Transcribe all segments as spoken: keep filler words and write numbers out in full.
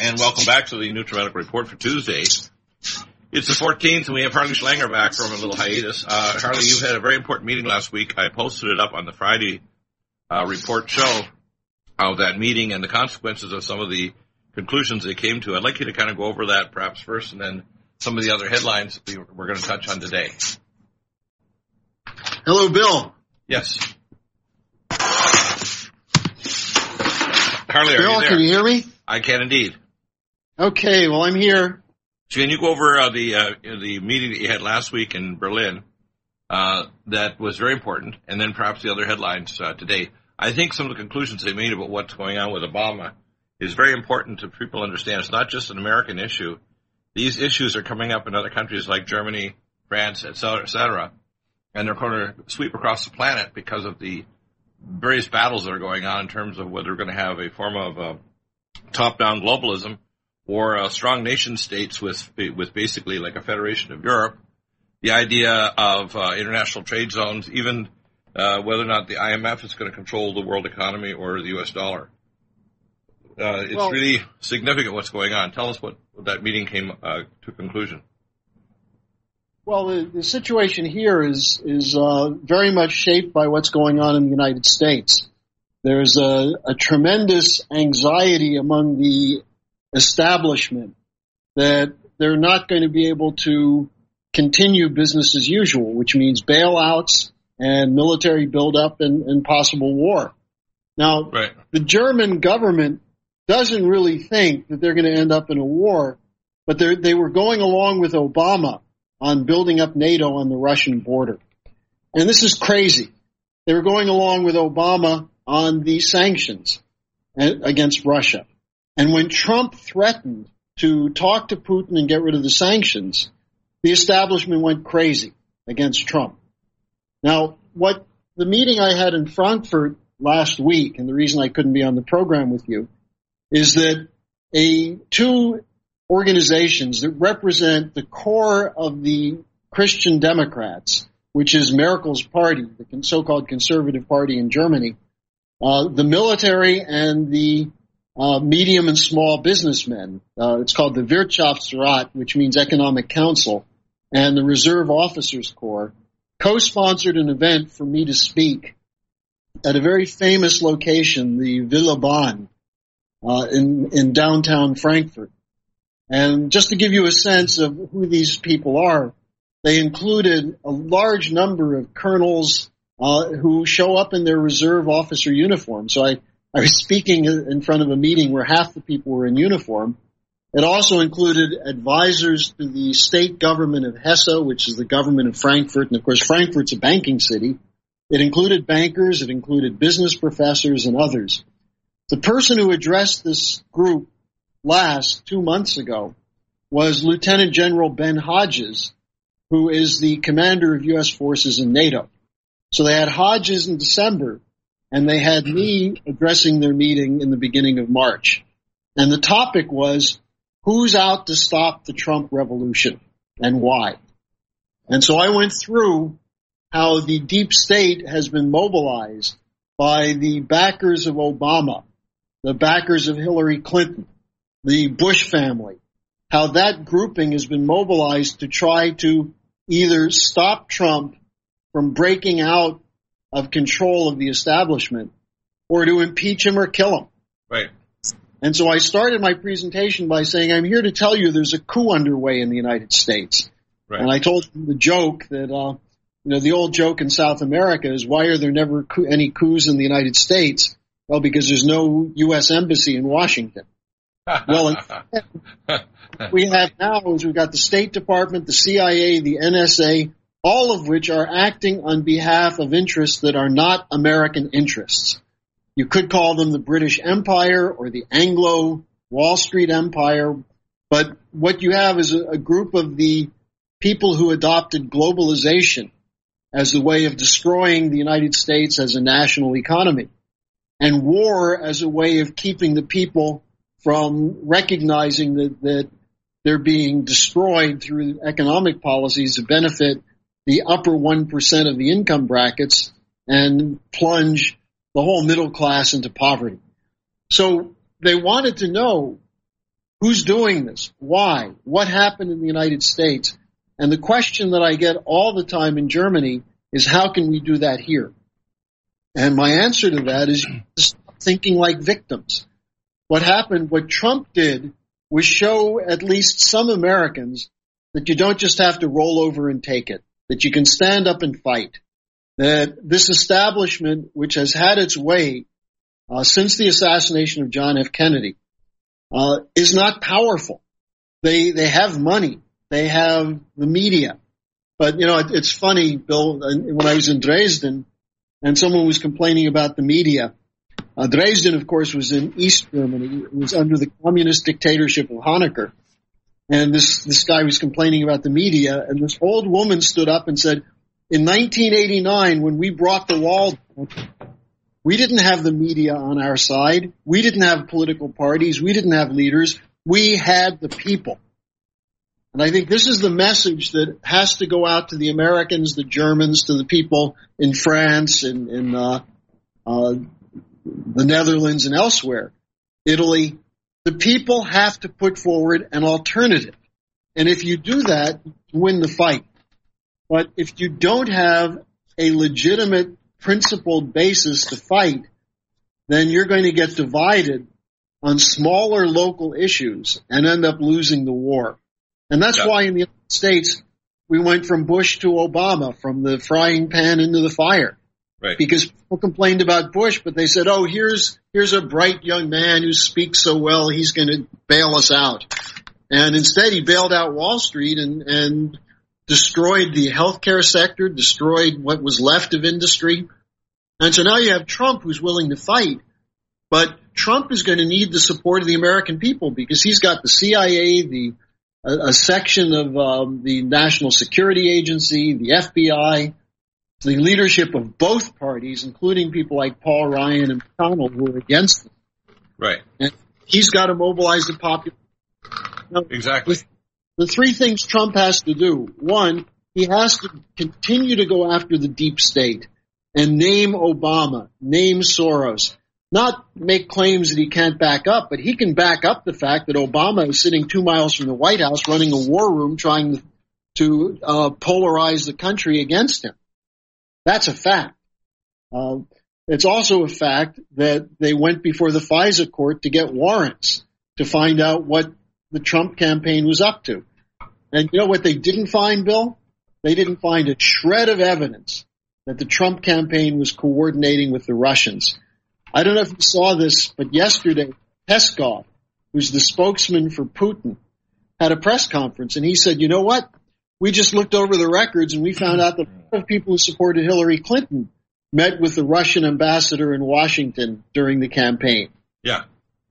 and welcome back to the Neutral Medical Report for Tuesday. It's the fourteenth, and we have Harley Schlanger back from a little hiatus. Uh, Harley, you've had a very important meeting last week. I posted it up on the Friday uh, report show of that meeting and the consequences of some of the conclusions they came to. I'd like you to kind of go over that perhaps first, and then some of the other headlines we, we're going to touch on today. Hello, Bill. Yes. Harley, are Bill, you there? can you hear me? I can indeed. Okay, well, I'm here. So can you go over uh, the uh, the meeting that you had last week in Berlin uh, that was very important, and then perhaps the other headlines uh, today? I think some of the conclusions they made about what's going on with Obama is very important to people understand. It's not just an American issue. These issues are coming up in other countries like Germany, France, et cetera, et cetera, and they're going to sweep across the planet because of the various battles that are going on in terms of whether we're going to have a form of uh, top-down globalism or uh, strong nation states with with basically like a federation of Europe. The idea of uh, international trade zones, even uh, whether or not the I M F is going to control the world economy or the U S dollar. Uh, it's well, really significant what's going on. Tell us what, what that meeting came uh, to conclusion. Well, the, the situation here is is uh, very much shaped by what's going on in the United States. There's a, a tremendous anxiety among the establishment that they're not going to be able to continue business as usual, which means bailouts and military buildup and, and possible war. Now, right. The German government doesn't really think that they're going to end up in a war, but they they were going along with Obama on building up NATO on the Russian border. And this is crazy. They were going along with Obama on the sanctions against Russia. And when Trump threatened to talk to Putin and get rid of the sanctions, the establishment went crazy against Trump. Now, what the meeting I had in Frankfurt last week, and the reason I couldn't be on the program with you, is that a two organizations that represent the core of the Christian Democrats, which is Merkel's party, the so-called conservative party in Germany, uh, the military and the uh, medium and small businessmen. Uh, it's called the Wirtschaftsrat, which means Economic Council, and the Reserve Officers Corps, co-sponsored an event for me to speak at a very famous location, the Villa Bahn, uh, in, in downtown Frankfurt. And just to give you a sense of who these people are, they included a large number of colonels uh, who show up in their reserve officer uniform. So I, I was speaking in front of a meeting where half the people were in uniform. It also included advisors to the state government of Hesse, which is the government of Frankfurt. And, of course, Frankfurt's a banking city. It included bankers. It included business professors and others. The person who addressed this group last, two months ago, was Lieutenant General Ben Hodges, who is the commander of U S forces in NATO. So they had Hodges in December, and they had me addressing their meeting in the beginning of March. And the topic was, who's out to stop the Trump revolution and why? And so I went through how the deep state has been mobilized by the backers of Obama, the backers of Hillary Clinton, the Bush family, how that grouping has been mobilized to try to either stop Trump from breaking out of control of the establishment or to impeach him or kill him. Right. And so I started my presentation by saying, I'm here to tell you there's a coup underway in the United States. Right. And I told them the joke that, uh, you know, the old joke in South America is, why are there never coup- any coups in the United States? Well, because there's no U S embassy in Washington. Well, we have now is we've got the State Department, the C I A, the N S A, all of which are acting on behalf of interests that are not American interests. You could call them the British Empire or the Anglo Wall Street Empire, but what you have is a, a group of the people who adopted globalization as the way of destroying the United States as a national economy, and war as a way of keeping the people from recognizing that, that they're being destroyed through economic policies to benefit the upper one percent of the income brackets and plunge the whole middle class into poverty. So they wanted to know Who's doing this? Why? What happened in the United States? And the question that I get all the time in Germany is, how can we do that here? And my answer to that is stop thinking like victims. What happened, what Trump did, was show at least some Americans that you don't just have to roll over and take it, that you can stand up and fight, that this establishment, which has had its way uh, since the assassination of John F. Kennedy, uh, is not powerful. They they have money. They have the media. But, you know, it, it's funny, Bill, when I was in Dresden and someone was complaining about the media. Uh, Dresden, of course, was in East Germany. It was under the communist dictatorship of Honecker. And this, this guy was complaining about the media, and this old woman stood up and said, in nineteen eighty-nine, when we brought the wall down, we didn't have the media on our side. We didn't have political parties. We didn't have leaders. We had the people. And I think this is the message that has to go out to the Americans, the Germans, to the people in France and in uh, uh, the Netherlands and elsewhere, Italy. The people have to put forward an alternative. And if you do that, you win the fight. But if you don't have a legitimate, principled basis to fight, then you're going to get divided on smaller local issues and end up losing the war. And that's yeah. why in the United States, we went from Bush to Obama, from the frying pan into the fire. Right. Because people complained about Bush, but they said, oh, here's here's a bright young man who speaks so well, he's going to bail us out. And instead, he bailed out Wall Street and, and destroyed the healthcare sector, destroyed what was left of industry. And so now you have Trump who's willing to fight. But Trump is going to need the support of the American people because he's got the C I A, the a, a section of um, the National Security Agency, the F B I, the leadership of both parties, including people like Paul Ryan and McConnell, who are against him. Right. And he's got to mobilize the population. Now, exactly. The three things Trump has to do. One, he has to continue to go after the deep state and name Obama, name Soros. Not make claims that he can't back up, but he can back up the fact that Obama is sitting two miles from the White House running a war room trying to uh, polarize the country against him. That's a fact. Uh, it's also a fact that they went before the FISA court to get warrants to find out what the Trump campaign was up to. And you know what they didn't find, Bill? They didn't find a shred of evidence that the Trump campaign was coordinating with the Russians. I don't know if you saw this, but yesterday, Peskov, who's the spokesman for Putin, had a press conference, and he said, you know what? We just looked over the records, and we found out that a lot of people who supported Hillary Clinton met with the Russian ambassador in Washington during the campaign. Yeah.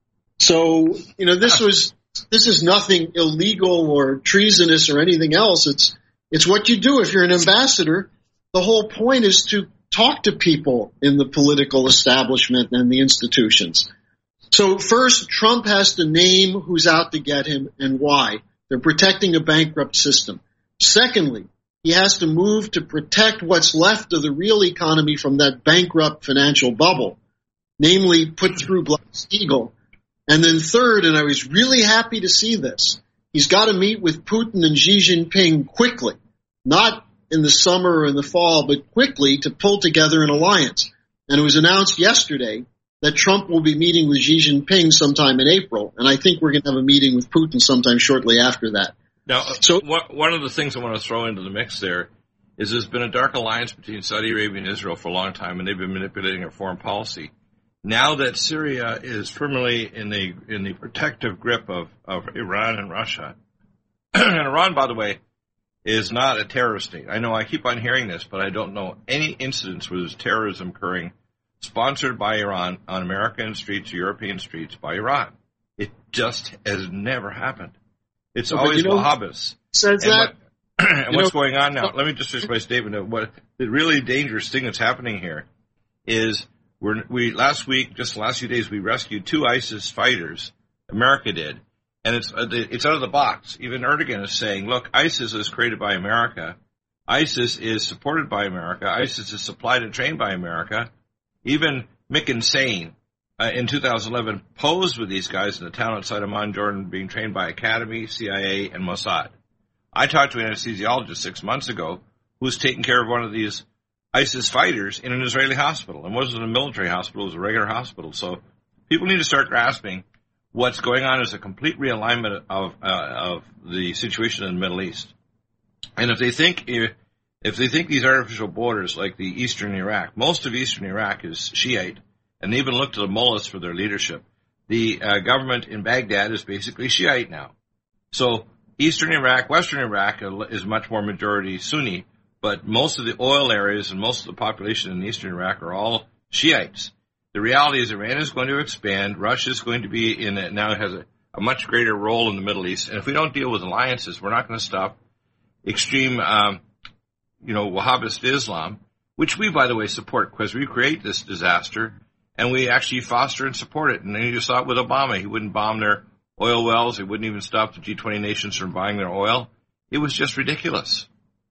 So, you know, this was this is nothing illegal or treasonous or anything else. It's it's what you do if you're an ambassador. The whole point is to talk to people in the political establishment and the institutions. So first, Trump has to name who's out to get him and why. They're protecting a bankrupt system. Secondly, he has to move to protect what's left of the real economy from that bankrupt financial bubble, namely put through Glass-Steagall. And then third, and I was really happy to see this, he's got to meet with Putin and Xi Jinping quickly, not in the summer or in the fall, but quickly to pull together an alliance. And it was announced yesterday that Trump will be meeting with Xi Jinping sometime in April, and I think we're going to have a meeting with Putin sometime shortly after that. Now, so one of the things I want to throw into the mix there is there's been a dark alliance between Saudi Arabia and Israel for a long time, and they've been manipulating our foreign policy. Now that Syria is firmly in the in the protective grip of, of Iran and Russia, and Iran, by the way, is not a terrorist state. I know I keep on hearing this, but I don't know any incidents where there's terrorism occurring sponsored by Iran on American streets, European streets by Iran. It just has never happened. It's oh, always you know, Wahhabis. Says and that. What, and what's know, going on now? Let me just finish my statement. Of what the really dangerous thing that's happening here is we're, we last week, just the last few days, we rescued two ISIS fighters. America did, and it's it's out of the box. Even Erdogan is saying, "Look, ISIS is created by America. ISIS is supported by America. ISIS is supplied and trained by America." Even Mick Insane, uh, in two thousand eleven posed with these guys in the town outside Amman, Jordan, being trained by Academy, C I A, and Mossad. I talked to an anesthesiologist six months ago who was taking care of one of these ISIS fighters in an Israeli hospital. And it wasn't a military hospital, it was a regular hospital. So people need to start grasping what's going on is a complete realignment of uh, of the situation in the Middle East. And if they think if, if they think these artificial borders like the eastern Iraq, most of eastern Iraq is Shiite, and they even look to the mullahs for their leadership. The uh, government in Baghdad is basically Shiite now. So eastern Iraq, western Iraq is much more majority Sunni, but most of the oil areas and most of the population in eastern Iraq are all Shiites. The reality is Iran is going to expand. Russia is going to be in it now has a, a much greater role in the Middle East. And if we don't deal with alliances, we're not going to stop extreme, um, you know, Wahhabist Islam, which we, by the way, support because we create this disaster and we actually foster and support it. And then you saw it with Obama. He wouldn't bomb their oil wells. He wouldn't even stop the G twenty nations from buying their oil. It was just ridiculous.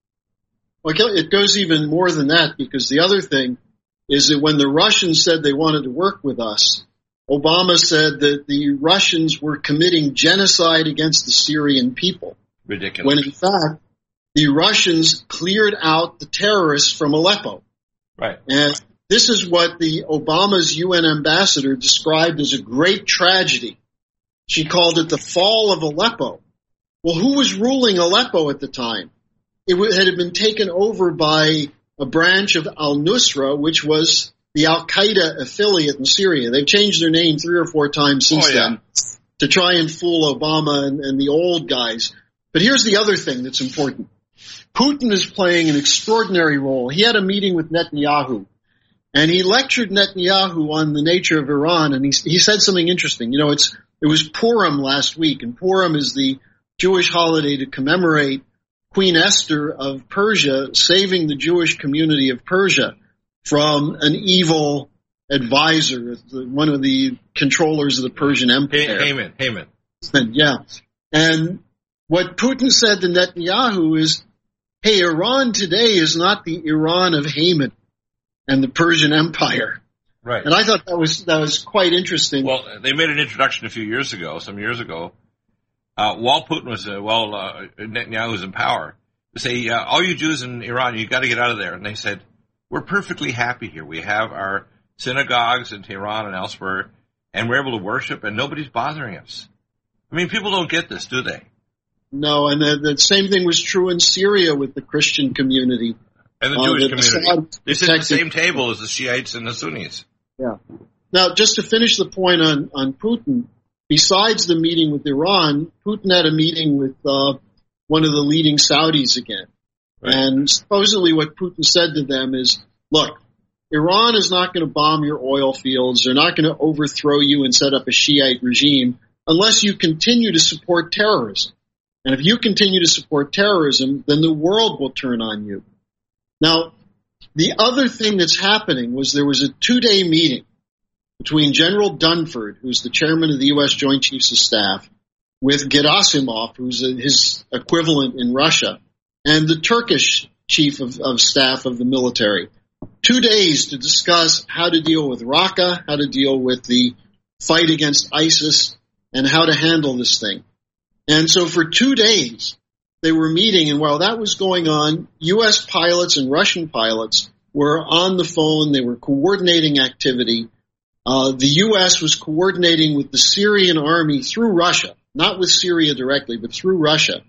Well, it goes even more than that, because the other thing is that when the Russians said they wanted to work with us, Obama said that the Russians were committing genocide against the Syrian people. Ridiculous. When in fact, the Russians cleared out the terrorists from Aleppo. Right. And this is what the Obama's U N ambassador described as a great tragedy. She called it the fall of Aleppo. Well, who was ruling Aleppo at the time? It had been taken over by a branch of al-Nusra, which was the al-Qaeda affiliate in Syria. They've changed their name three or four times since oh, yeah. then to try and fool Obama and, and the old guys. But here's the other thing that's important. Putin is playing an extraordinary role. He had a meeting with Netanyahu, and he lectured Netanyahu on the nature of Iran, and he, he said something interesting. You know, it's it was Purim last week, and Purim is the Jewish holiday to commemorate Queen Esther of Persia saving the Jewish community of Persia from an evil advisor, one of the controllers of the Persian Empire. Haman, Haman. And, yeah. And what Putin said to Netanyahu is, hey, Iran today is not the Iran of Haman and the Persian Empire. Right. And I thought that was that was quite interesting. Well, they made an introduction a few years ago, some years ago, uh, while Putin was, uh, while uh, Netanyahu was in power, to say, uh, all you Jews in Iran, you got to get out of there. And they said, we're perfectly happy here. We have our synagogues in Tehran and elsewhere, and we're able to worship, and nobody's bothering us. I mean, people don't get this, do they? No, and the, the same thing was true in Syria with the Christian community. And the uh, Jewish the community. They sit at the protected. same table as the Shiites and the Sunnis. Yeah. Now, just to finish the point on, on Putin, besides the meeting with Iran, Putin had a meeting with uh, one of the leading Saudis again. Right. And supposedly what Putin said to them is, look, Iran is not going to bomb your oil fields. They're not going to overthrow you and set up a Shiite regime unless you continue to support terrorism. And if you continue to support terrorism, then the world will turn on you. Now, the other thing that's happening was there was a two-day meeting between General Dunford, who's the chairman of the U S Joint Chiefs of Staff, with Gerasimov, who's a, his equivalent in Russia, and the Turkish chief of, of staff of the military. Two days to discuss how to deal with Raqqa, how to deal with the fight against ISIS, and how to handle this thing. And so for two days, they were meeting, and while that was going on, U S pilots and Russian pilots were on the phone. They were coordinating activity. Uh, the U S was coordinating with the Syrian army through Russia, not with Syria directly, but through Russia,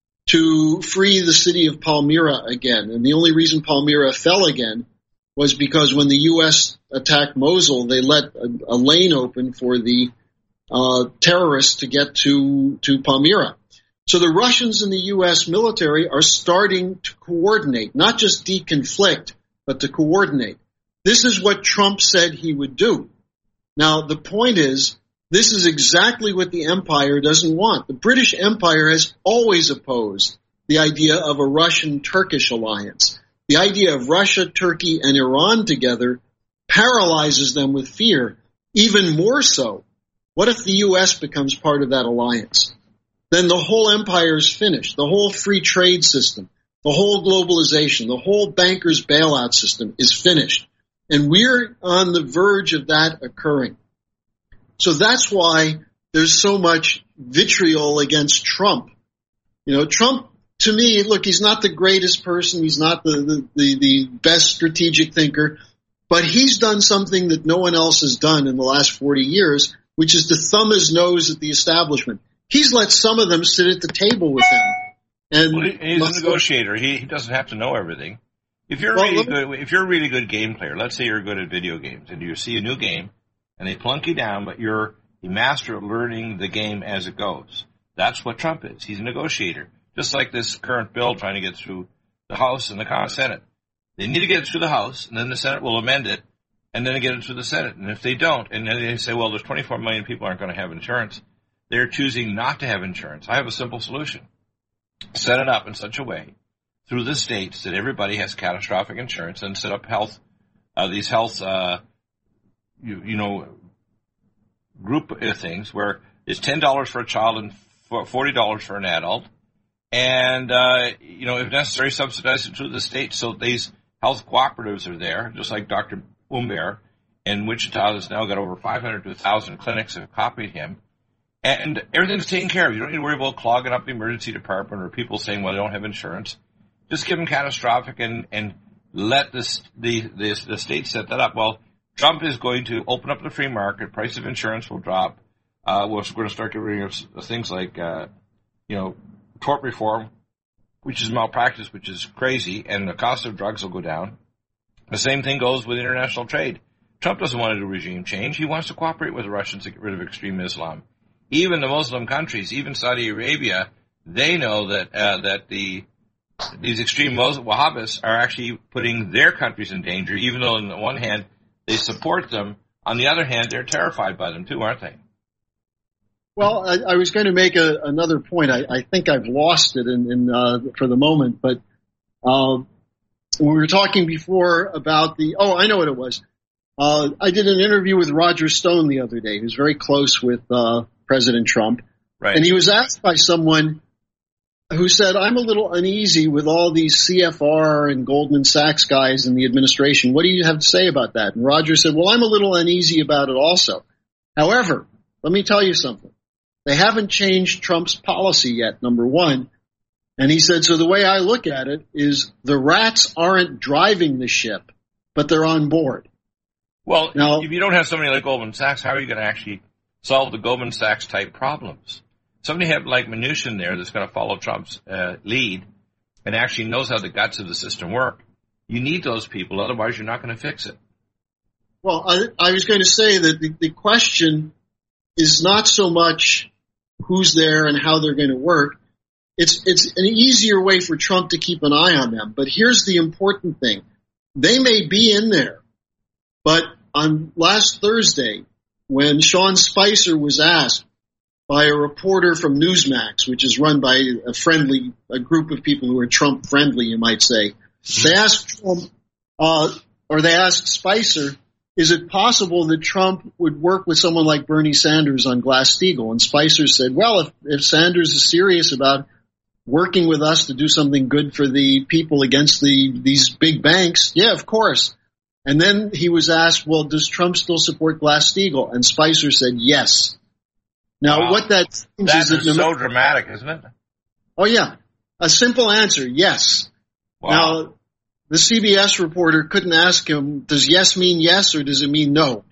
to free the city of Palmyra again. And the only reason Palmyra fell again was because when the U S attacked Mosul, they let a, a lane open for the uh, terrorists to get to, to Palmyra. So the Russians and the U S military are starting to coordinate, not just deconflict, but to coordinate. This is what Trump said he would do. Now, the point is, this is exactly what the empire doesn't want. The British Empire has always opposed the idea of a Russian-Turkish alliance. The idea of Russia, Turkey, and Iran together paralyzes them with fear. Even more so, what if the U S becomes part of that alliance? Then the whole empire is finished. The whole free trade system, the whole globalization, the whole bankers' bailout system is finished. And we're on the verge of that occurring. So that's why there's so much vitriol against Trump. You know, Trump, to me, look, he's not the greatest person. He's not the, the, the, the best strategic thinker, but he's done something that no one else has done in the last forty years, which is to thumb his nose at the establishment. He's let some of them sit at the table with him. And well, he's a negotiator. He, he doesn't have to know everything. If you're well, really good, if you're a really good game player, let's say you're good at video games, and you see a new game, and they plunk you down, but you're a master at learning the game as it goes. That's what Trump is. He's a negotiator. Just like this current bill trying to get through the House and the Senate. They need to get it through the House, and then the Senate will amend it, and then they get it through the Senate. And if they don't, and then they say, well, there's twenty-four million people aren't going to have insurance, they're choosing not to have insurance. I have a simple solution. Set it up in such a way through the states that everybody has catastrophic insurance, and set up health, uh, these health, uh, you, you know, group of things where it's ten dollars for a child and forty dollars for an adult. And, uh, you know, if necessary, subsidize it through the state. So these health cooperatives are there, just like Doctor Umber in Wichita has now got over five hundred to one thousand clinics that have copied him. And everything's taken care of. You don't need to worry about clogging up the emergency department or people saying, well, they don't have insurance. Just give them catastrophic and, and let this, the, the, the state set that up. Well, Trump is going to open up the free market. Price of insurance will drop. Uh, we're going to start getting rid of things like, uh, you know, tort reform, which is malpractice, which is crazy, and the cost of drugs will go down. The same thing goes with international trade. Trump doesn't want to do regime change. He wants to cooperate with the Russians to get rid of extreme Islam. Even the Muslim countries, even Saudi Arabia, they know that uh, that the these extreme Muslim Wahhabis are actually putting their countries in danger, even though on the one hand they support them. On the other hand, they're terrified by them too, aren't they? Well, I, I was going to make a, another point. I, I think I've lost it in, in uh, for the moment, but uh, we were talking before about the. Oh, I know what it was. Uh, I did an interview with Roger Stone the other day, who's very close with uh, President Trump, right. And he was asked by someone who said, "I'm a little uneasy with all these C F R and Goldman Sachs guys in the administration. What do you have to say about that?" And Roger said, "Well, I'm a little uneasy about it also. However, let me tell you something. They haven't changed Trump's policy yet, number one." And he said, so the way I look at it is the rats aren't driving the ship, but they're on board. Well, now, if you don't have somebody like Goldman Sachs, how are you going to actually solve the Goldman Sachs type problems? Somebody have like Mnuchin there that's going to follow Trump's uh, lead and actually knows how the guts of the system work. You need those people, otherwise you're not going to fix it. Well, I, I was going to say that the, the question is not so much who's there and how they're going to work. It's it's an easier way for Trump to keep an eye on them. But here's the important thing. They may be in there, but on last Thursday, when Sean Spicer was asked by a reporter from Newsmax, which is run by a friendly, a group of people who are Trump friendly, you might say, they asked Trump, uh, or they asked Spicer, is it possible that Trump would work with someone like Bernie Sanders on Glass-Steagall? And Spicer said, well, if, if Sanders is serious about working with us to do something good for the people against the these big banks, yeah, of course. And then he was asked, well, does Trump still support Glass-Steagall? And Spicer said, yes. Now, wow. what that means that is, is that so dramatic, isn't it? Oh, yeah. A simple answer, yes. Wow. Now, the C B S reporter couldn't ask him, does yes mean yes or does it mean no?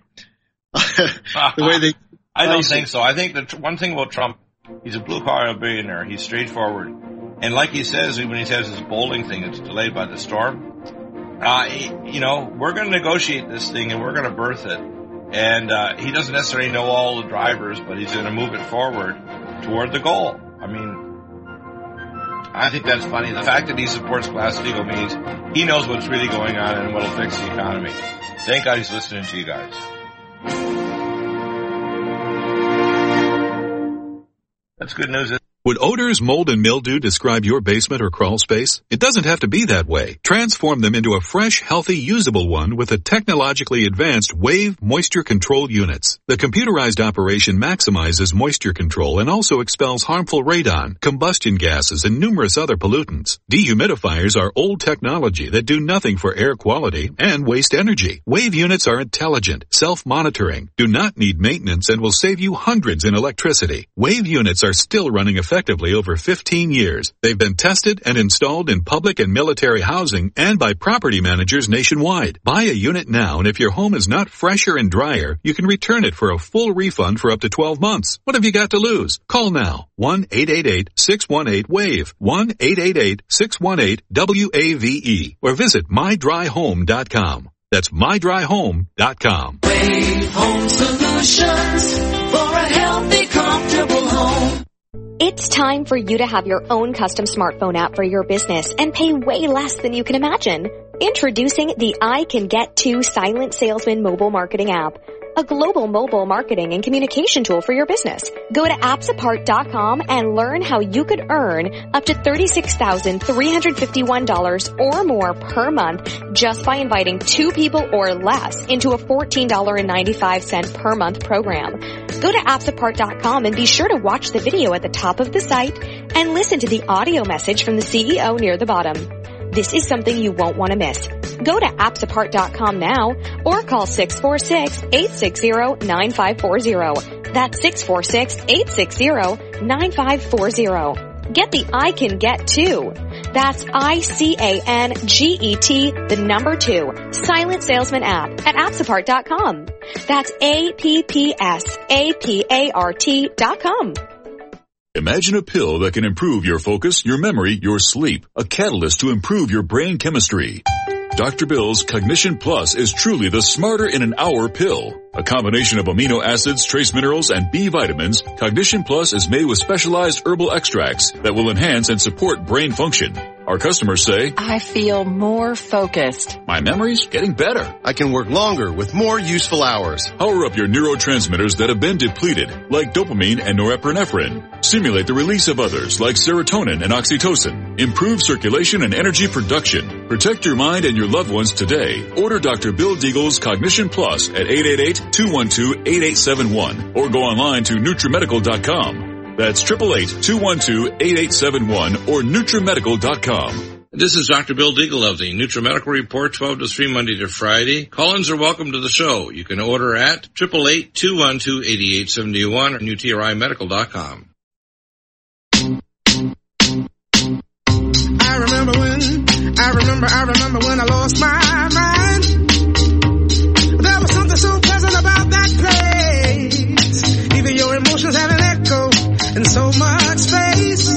the way they, I don't think so. I think that one thing about Trump, he's a blue-collar billionaire. He's straightforward. And like he says, when he says his bowling thing, it's delayed by the storm. Uh, he, you know, we're going to negotiate this thing and we're going to birth it. And uh, he doesn't necessarily know all the drivers, but he's going to move it forward toward the goal. I mean, I think that's funny. The fact that he supports Glass-Steagall means he knows what's really going on and what'll fix the economy. Thank God he's listening to you guys. That's good news. Would odors, mold, and mildew describe your basement or crawl space? It doesn't have to be that way. Transform them into a fresh, healthy, usable one with the technologically advanced Wave Moisture Control Units. The computerized operation maximizes moisture control and also expels harmful radon, combustion gases, and numerous other pollutants. Dehumidifiers are old technology that do nothing for air quality and waste energy. Wave units are intelligent, self-monitoring, do not need maintenance, and will save you hundreds in electricity. Wave units are still running effectively over fifteen years. They've been tested and installed in public and military housing and by property managers nationwide. Buy a unit now, and if your home is not fresher and drier, you can return it for a full refund for up to twelve months. What have you got to lose? Call now. one eight eight eight, six one eight, WAVE. one eight eight eight, six one eight, W A V E. Or visit my dry home dot com. That's my dry home dot com. Wave Home Solutions for a healthy, comfortable home. It's time for you to have your own custom smartphone app for your business and pay way less than you can imagine. Introducing the I Can Get To Silent Salesman mobile marketing app, a global mobile marketing and communication tool for your business. Go to apps apart dot com and learn how you could earn up to thirty-six thousand three hundred fifty-one dollars or more per month just by inviting two people or less into a fourteen dollars and ninety-five cents per month program. Go to apps apart dot com and be sure to watch the video at the top of the site and listen to the audio message from the C E O near the bottom. This is something you won't want to miss. Go to apps apart dot com now or call six four six, eight six zero, nine five four zero. That's six four six, eight six zero, nine five four zero. Get the I Can Get To. That's I C A N G E T, the number two, Silent Salesman app at apps apart dot com. That's A P P S A P A R T dot com. Imagine a pill that can improve your focus, your memory, your sleep, a catalyst to improve your brain chemistry. Doctor Bill's Cognition Plus is truly the smarter in an hour pill. A combination of amino acids, trace minerals, and B vitamins, Cognition Plus is made with specialized herbal extracts that will enhance and support brain function. Our customers say, I feel more focused. My memory's getting better. I can work longer with more useful hours. Power up your neurotransmitters that have been depleted, like dopamine and norepinephrine. Stimulate the release of others, like serotonin and oxytocin. Improve circulation and energy production. Protect your mind and your loved ones today. Order Doctor Bill Deagle's Cognition Plus at eight eight eight, two one two, eight eight seven one or go online to NutriMedical dot com. That's eight eight eight, two one two, eight eight seven one or NutriMedical dot com. This is Doctor Bill Deagle of the NutriMedical Report, twelve to three, Monday to Friday. Call-ins are welcome to the show. You can order at eight eight eight, two one two, eight eight seven one or N U T R I Medical dot com. I remember when, I remember, I remember when I lost my mind. There was something so pleasant about that place. Even your emotions have an echo in so much space.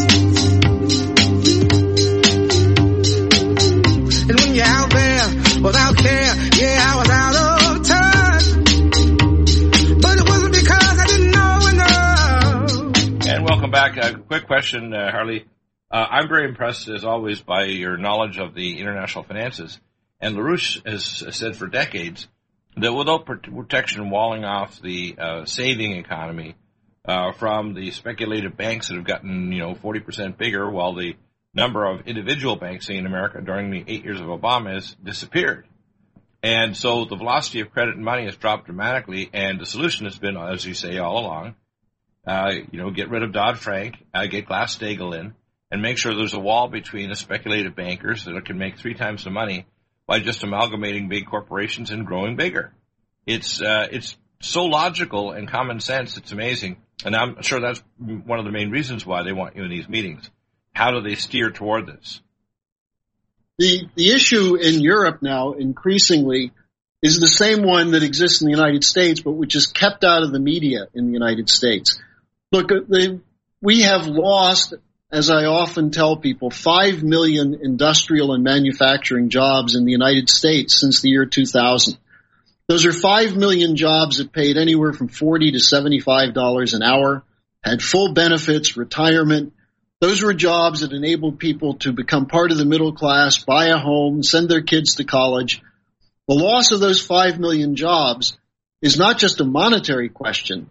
And when you're out there without care, yeah, I was out of touch. But it wasn't because I didn't know enough. And welcome back. A quick question, uh, Harley. Uh, I'm very impressed, as always, by your knowledge of the international finances. And LaRouche has said for decades that without protection walling off the uh, saving economy uh, from the speculative banks that have gotten, you know, forty percent bigger, while the number of individual banks in America during the eight years of Obama has disappeared. And so the velocity of credit and money has dropped dramatically, and the solution has been, as you say all along, uh, you know, get rid of Dodd-Frank, uh, get Glass-Steagall in, and make sure there's a wall between the speculative bankers that can make three times the money by just amalgamating big corporations and growing bigger. It's uh, it's so logical and common sense, it's amazing. And I'm sure that's one of the main reasons why they want you in these meetings. How do they steer toward this? The the issue in Europe now, increasingly, is the same one that exists in the United States, but which is kept out of the media in the United States. Look, they, we have lost, as I often tell people, five million industrial and manufacturing jobs in the United States since the year two thousand. Those are five million jobs that paid anywhere from forty to seventy-five dollars an hour, had full benefits, retirement. Those were jobs that enabled people to become part of the middle class, buy a home, send their kids to college. The loss of those five million jobs is not just a monetary question.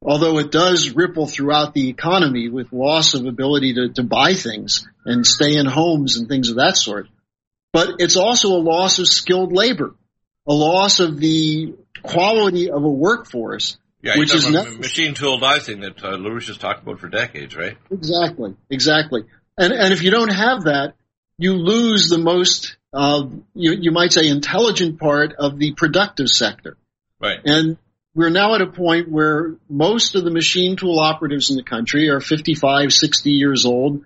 although it does ripple throughout the economy with loss of ability to, to buy things and stay in homes and things of that sort. But it's also a loss of skilled labor, a loss of the quality of a workforce. Yeah, which is a machine tool die thing that uh, LaRouche has talked about for decades, right? Exactly, exactly. And and if you don't have that, you lose the most, uh, you, you might say, intelligent part of the productive sector. Right. And we're now at a point where most of the machine tool operatives in the country are fifty-five, sixty years old.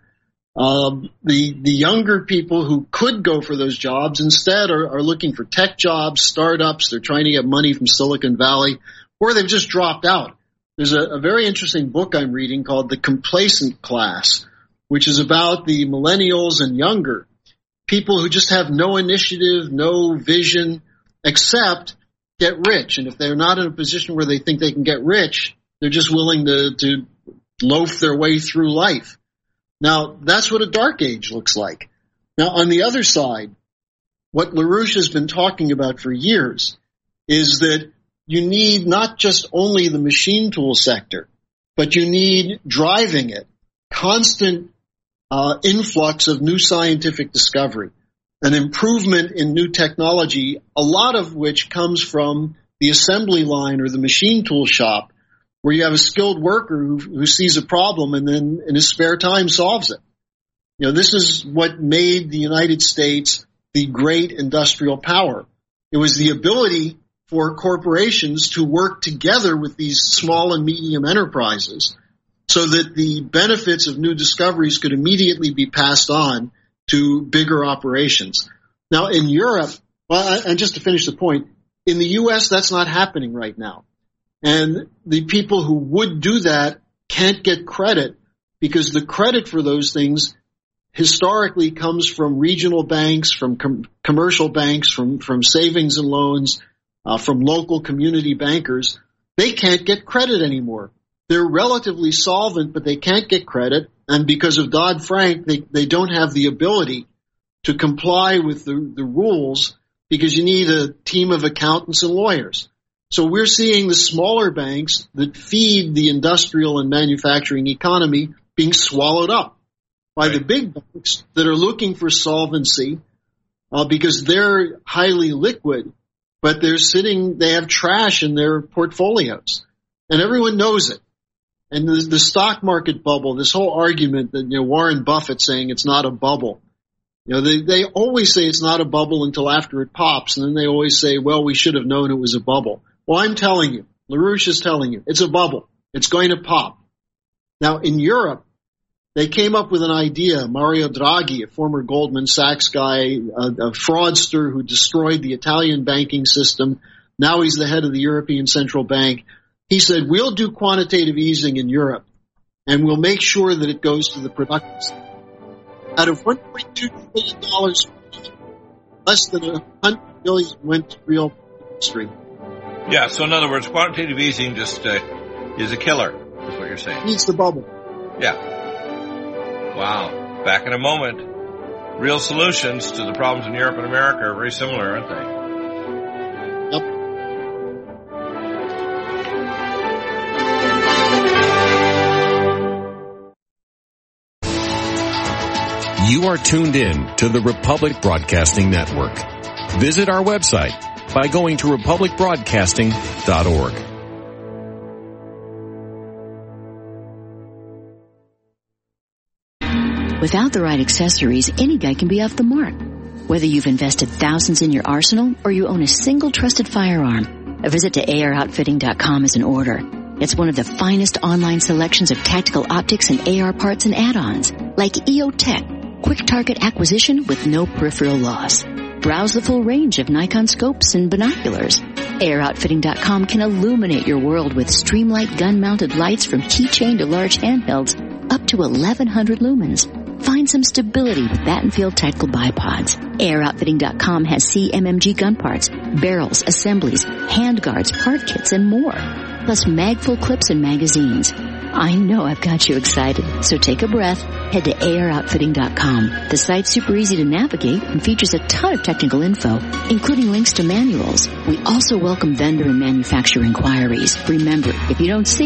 Um, the the younger people who could go for those jobs instead are, are looking for tech jobs, startups. They're trying to get money from Silicon Valley, or they've just dropped out. There's a, a very interesting book I'm reading called The Complacent Class, which is about the millennials and younger, people who just have no initiative, no vision, except get rich. And if they're not in a position where they think they can get rich, they're just willing to, to loaf their way through life. Now, that's what a dark age looks like. Now, on the other side, what LaRouche has been talking about for years is that you need not just only the machine tool sector, but you need driving it, constant uh, influx of new scientific discovery, an improvement in new technology, a lot of which comes from the assembly line or the machine tool shop, where you have a skilled worker who, who sees a problem and then in his spare time solves it. You know, this is what made the United States the great industrial power. It was the ability for corporations to work together with these small and medium enterprises so that the benefits of new discoveries could immediately be passed on to bigger operations. Now, in Europe, well, and just to finish the point, in the U S, that's not happening right now. And the people who would do that can't get credit because the credit for those things historically comes from regional banks, from com- commercial banks, from, from savings and loans, uh, from local community bankers. They can't get credit anymore. They're relatively solvent, but they can't get credit. And because of Dodd-Frank, they, they don't have the ability to comply with the, the rules because you need a team of accountants and lawyers. So we're seeing the smaller banks that feed the industrial and manufacturing economy being swallowed up by right. the big banks that are looking for solvency uh, because they're highly liquid, but they're sitting, they have trash in their portfolios. And everyone knows it. And the, the stock market bubble, this whole argument that, you know, Warren Buffett saying it's not a bubble. You know, they, they always say it's not a bubble until after it pops. And then they always say, well, we should have known it was a bubble. Well, I'm telling you, LaRouche is telling you, it's a bubble. It's going to pop. Now, in Europe, they came up with an idea. Mario Draghi, a former Goldman Sachs guy, a, a fraudster who destroyed the Italian banking system. Now he's the head of the European Central Bank. He said, we'll do quantitative easing in Europe, and we'll make sure that it goes to the productive sector. Out of one point two trillion dollars, less than one hundred billion dollars went to real industry. Yeah, so in other words, quantitative easing just uh, is a killer, is what you're saying. It needs the bubble. Yeah. Wow. Back in a moment. Real solutions to the problems in Europe and America are very similar, aren't they? Yep. You are tuned in to the Republic Broadcasting Network. Visit our website by going to republic broadcasting dot org. Without the right accessories, any guy can be off the mark. Whether you've invested thousands in your arsenal or you own a single trusted firearm, a visit to A R outfitting dot com is in order. It's one of the finest online selections of tactical optics and A R parts and add-ons, like E O Tech, quick target acquisition with no peripheral loss. Browse the full range of Nikon scopes and binoculars. A R outfitting dot com can illuminate your world with Streamlight gun-mounted lights from keychain to large handhelds up to eleven hundred lumens. Find some stability with Battenfield Tactical Bipods. A R outfitting dot com has C M M G gun parts, barrels, assemblies, handguards, part kits, and more. Plus mag-full clips and magazines. I know I've got you excited, so take a breath. Head to A R outfitting dot com. The site's super easy to navigate and features a ton of technical info, including links to manuals. We also welcome vendor and manufacturer inquiries. Remember, if you don't see it,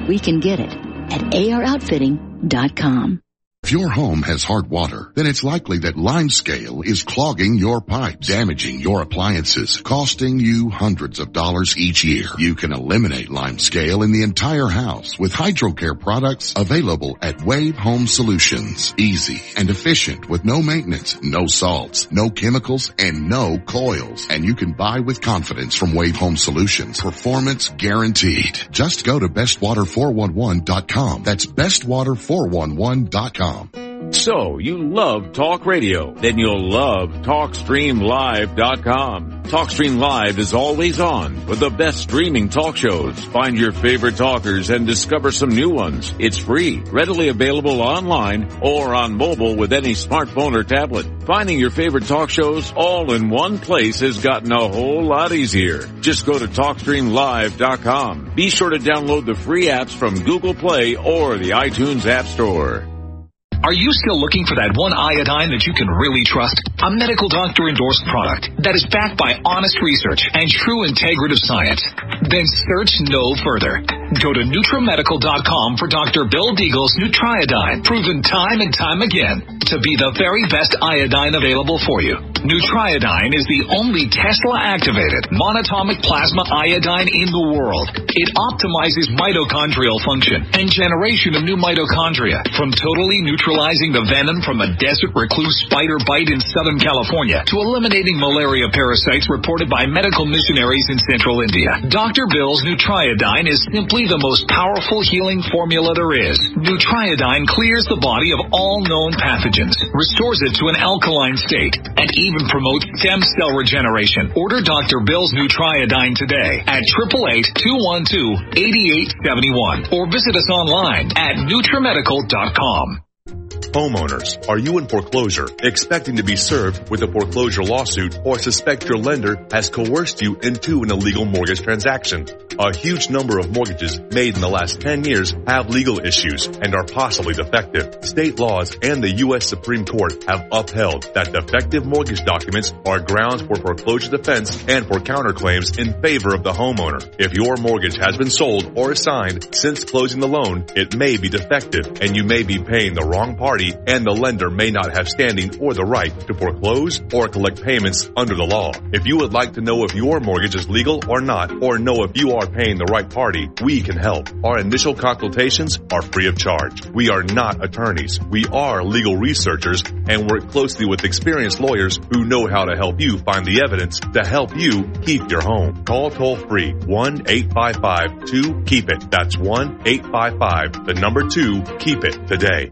We can get it at A R outfitting dot com. If your home has hard water, then it's likely that limescale is clogging your pipes, damaging your appliances, costing you hundreds of dollars each year. You can eliminate limescale in the entire house with HydroCare products available at Wave Home Solutions. Easy and efficient with no maintenance, no salts, no chemicals, and no coils. And you can buy with confidence from Wave Home Solutions. Performance guaranteed. Just go to best water four one one dot com. That's best water four one one dot com. So, you love talk radio? Then you'll love talk stream live dot com. TalkStream Live is always on with the best streaming talk shows. Find your favorite talkers and discover some new ones. It's free, readily available online or on mobile with any smartphone or tablet. Finding your favorite talk shows all in one place has gotten a whole lot easier. Just go to talk stream live dot com. Be sure to download the free apps from Google Play or the iTunes App Store. Are you still looking for that one iodine that you can really trust? A medical doctor endorsed product that is backed by honest research and true integrative science? Then search no further. Go to Nutramedical dot com for Doctor Bill Deagle's Nutriodine, proven time and time again to be the very best iodine available for you. Nutriodine is the only Tesla-activated monatomic plasma iodine in the world. It optimizes mitochondrial function and generation of new mitochondria, from totally neutralizing the venom from a desert recluse spider bite in Southern California to eliminating malaria parasites reported by medical missionaries in central India. Doctor Bill's Nutriodine is simply the most powerful healing formula there is. Nutriodine clears the body of all known pathogens, restores it to an alkaline state, and even promotes stem cell regeneration. Order Doctor Bill's Nutriodine today at eight eight eight, two one two, eight eight seven one or visit us online at Nutramedical dot com. Homeowners, are you in foreclosure, expecting to be served with a foreclosure lawsuit, or suspect your lender has coerced you into an illegal mortgage transaction? A huge number of mortgages made in the last ten years have legal issues and are possibly defective. State laws and the U S Supreme Court have upheld that defective mortgage documents are grounds for foreclosure defense and for counterclaims in favor of the homeowner. If your mortgage has been sold or assigned since closing the loan, it may be defective and you may be paying the wrong party, and the lender may not have standing or the right to foreclose or collect payments under the law. If you would like to know if your mortgage is legal or not, or know if you are paying the right party, we can help. Our initial consultations are free of charge. We are not attorneys. We are legal researchers and work closely with experienced lawyers who know how to help you find the evidence to help you keep your home. Call toll free one eight five five two keep it. That's one eight five five, the number two, keep it today.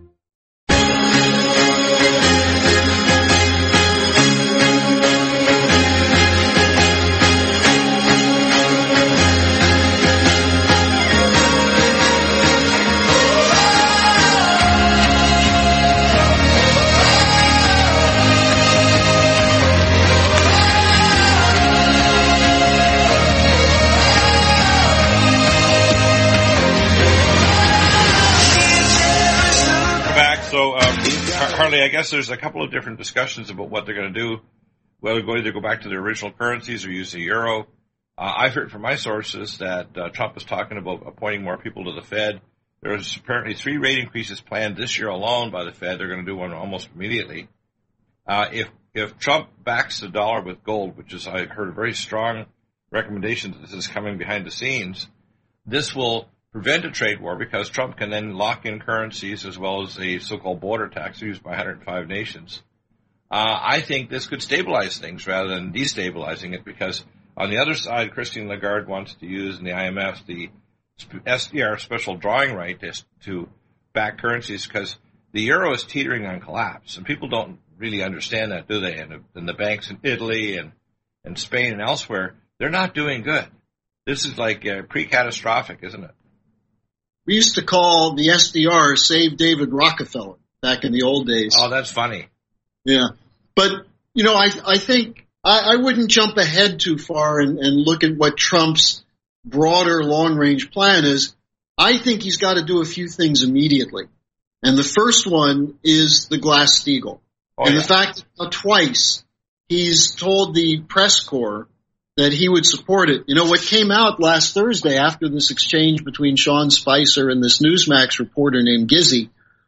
Harley, I guess there's a couple of different discussions about what they're going to do, whether they either go back to their original currencies or use the euro. Uh, I've heard from my sources that uh, Trump is talking about appointing more people to the Fed. There's apparently three rate increases planned this year alone by the Fed. They're going to do one almost immediately. Uh, if if Trump backs the dollar with gold, which is, I heard a very strong recommendation that this is coming behind the scenes, this will prevent a trade war because Trump can then lock in currencies as well as a so-called border tax used by one hundred five nations. Uh, I think this could stabilize things rather than destabilizing it, because on the other side, Christine Lagarde wants to use in the I M F the S D R special drawing right to, to back currencies because the euro is teetering on collapse, and people don't really understand that, do they? And, and the banks in Italy and, and Spain and elsewhere, they're not doing good. This is like uh, pre-catastrophic, isn't it? We used to call the S D R Save David Rockefeller back in the old days. Oh, that's funny. Yeah. But, you know, I, I think I, I wouldn't jump ahead too far and, and look at what Trump's broader long-range plan is. I think he's got to do a few things immediately. And the first one is the Glass-Steagall. Oh, and yeah. the fact that twice he's told the press corps that he would support it. You know, what came out last Thursday after this exchange between Sean Spicer and this Newsmax reporter named Gizzy,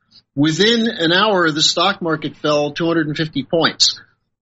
within an hour, the stock market fell two hundred fifty points.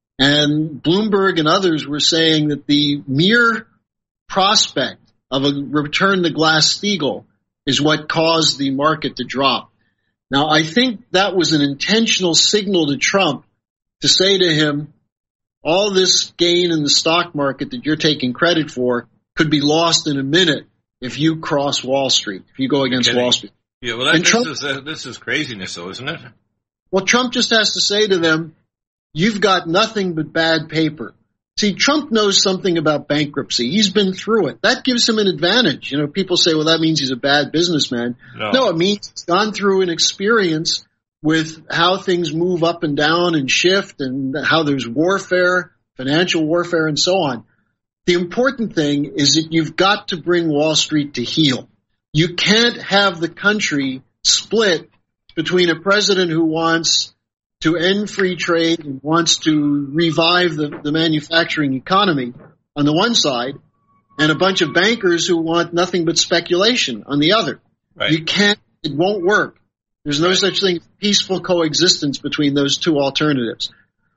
And Bloomberg and others were saying that the mere prospect of a return to Glass-Steagall is what caused the market to drop. Now, I think that was an intentional signal to Trump to say to him, all this gain in the stock market that you're taking credit for could be lost in a minute if you cross Wall Street, if you go against Okay. Wall Street. Yeah, well, that, And this, Trump- is, uh, this is craziness, though, isn't it? Well, Trump just has to say to them, you've got nothing but bad paper. See, Trump knows something about bankruptcy. He's been through it. That gives him an advantage. You know, people say, well, that means he's a bad businessman. No. No, it means he's gone through an experience with how things move up and down and shift and how there's warfare, financial warfare, and so on. The important thing is that you've got to bring Wall Street to heel. You can't have the country split between a president who wants to end free trade and wants to revive the, the manufacturing economy on the one side, and a bunch of bankers who want nothing but speculation on the other. Right. You can't, it won't work. There's no such thing as peaceful coexistence between those two alternatives.